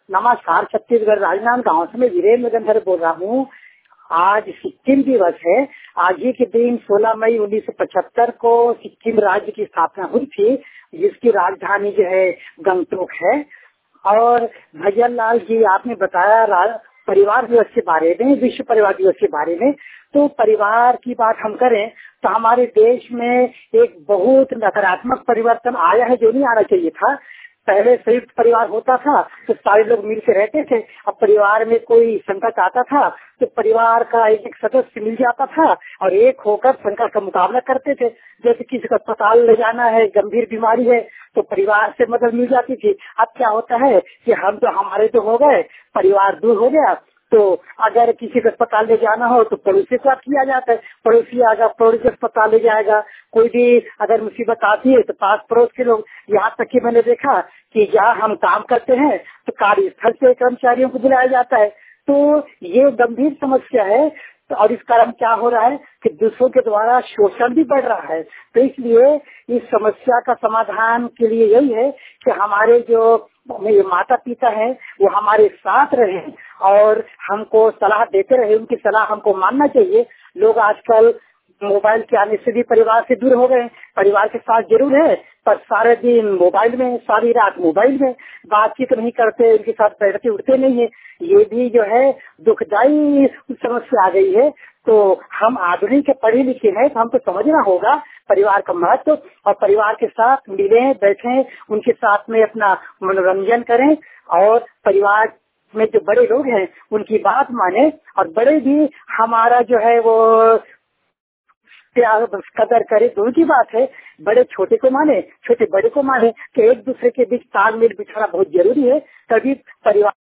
नमस्कार। छत्तीसगढ़ राजनांदगांव से मैं वीरेंद्र गंधर बोल रहा हूँ। आज सिक्किम दिवस है। आज ही के दिन 16 मई 1975 को सिक्किम राज्य की स्थापना हुई थी, जिसकी राजधानी जो है गंगटोक है। और भजन लाल जी, आपने बताया परिवार दिवस के बारे में, विश्व परिवार दिवस के बारे में। तो परिवार की बात हम करें तो हमारे देश में एक बहुत नकारात्मक परिवर्तन आया है, जो नहीं आना चाहिए था। पहले संयुक्त परिवार होता था तो सारे लोग मिलकर रहते थे। अब परिवार में कोई संकट आता था तो परिवार का एक एक सदस्य मिल जाता था और एक होकर संकट का मुकाबला करते थे। जैसे किसी को अस्पताल ले जाना है, गंभीर बीमारी है, तो परिवार से मदद मिल जाती थी। अब क्या होता है कि हम तो हमारे तो हो गए, परिवार दूर हो गया, तो अगर किसी को अस्पताल ले जाना हो तो पड़ोसी को किया जाता है। पड़ोसी आएगा, पड़ोसी अस्पताल ले जाएगा। कोई भी अगर मुसीबत आती है तो पास पड़ोस के लोग, यहाँ तक कि मैंने देखा कि जहाँ हम काम करते हैं तो कार्यस्थल से कर्मचारियों को बुलाया जाता है। तो ये गंभीर समस्या है। तो और इस कारण क्या हो रहा है कि दूसरों के द्वारा शोषण भी बढ़ रहा है। तो इसलिए इस समस्या का समाधान के लिए यही है कि हमारे जो माता पिता हैं वो हमारे साथ रहे और हमको सलाह देते रहे, उनकी सलाह हमको मानना चाहिए। लोग आजकल मोबाइल के आने से भी परिवार से दूर हो गए। परिवार के साथ जरूर है पर सारे दिन मोबाइल में, सारी रात मोबाइल में, बातचीत नहीं करते, उनके साथ बैठते उठते नहीं है। ये भी जो है दुखदायी समस्या आ गई है। तो हम आधुनिक पढ़े लिखे हैं तो हमको समझना होगा परिवार का महत्व, और परिवार के साथ मिलें, बैठें, उनके साथ में अपना मनोरंजन करें और परिवार में जो बड़े लोग हैं उनकी बात माने। और बड़े भी हमारा जो है वो कदर करे, दोनों की बात है। बड़े छोटे को माने, छोटे बड़े को माने। कि एक दूसरे के बीच तालमेल बिठाना बहुत जरूरी है, तभी परिवार